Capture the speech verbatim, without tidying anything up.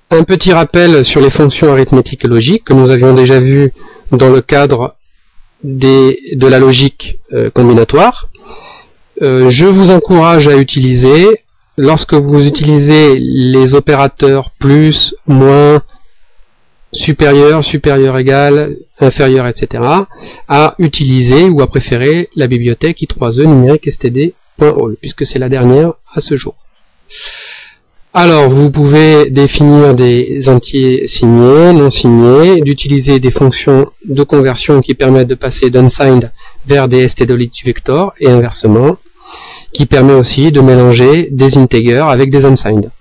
Un petit rappel sur les fonctions arithmétiques et logiques que nous avions déjà vu dans le cadre des, de la logique euh, combinatoire. Euh, je vous encourage à utiliser, lorsque vous utilisez les opérateurs plus, moins, supérieur, supérieur égal, inférieur, et cetera, à utiliser ou à préférer la bibliothèque i trois e numérique std.all, puisque c'est la dernière à ce jour. Alors, vous pouvez définir des entiers signés, non signés, d'utiliser des fonctions de conversion qui permettent de passer d'unsigned vers des std.vector et inversement, qui permet aussi de mélanger des integers avec des unsigned.